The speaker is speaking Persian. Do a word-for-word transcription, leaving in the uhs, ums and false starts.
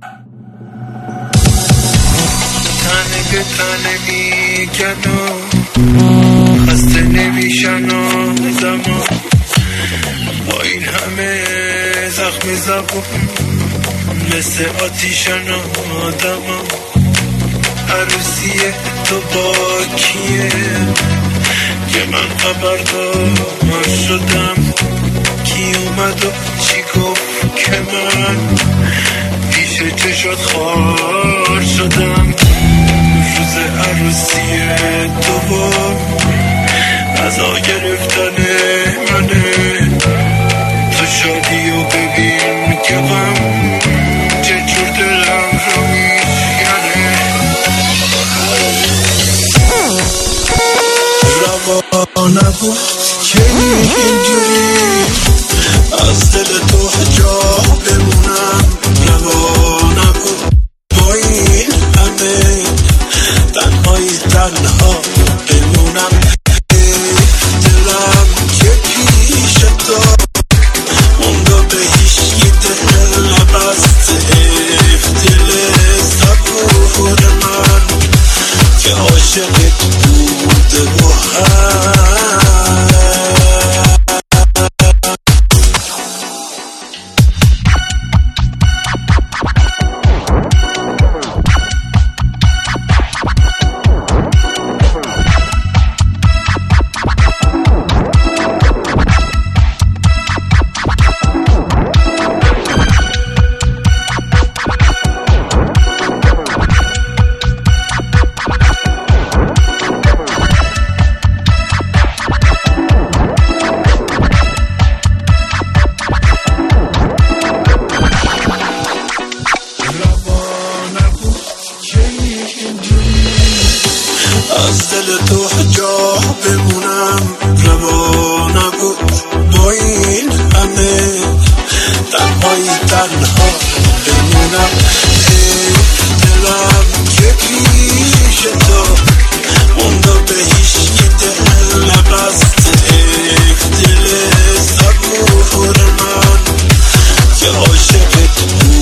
تنه تنه میکنم خسته نمیشن زمان با این همه زخم زبون مثل آتیشن آدم عروسی تو با کیه که من خبردار شدم کی اومد و چی گفت که من پیش چشات خوار شدم روز عروسی تو با غذا گرفتن منه تو شادی و ببین که غم چجور دلم رو میشکنه روا نبود که اینجوری از دل تو جا بمونم روا نبود با این همه تنهایی تنها بمونم دلم که پیش تو مونده به هیچی دل نبسته دل صبور من که عاشقت بوده و از دل تو جا بمونم روا نبود با این همه تنهایی تنها بمونم دلم که پیش تو مونده به هیچی دل نبسته دل صبور من که عاشقت بود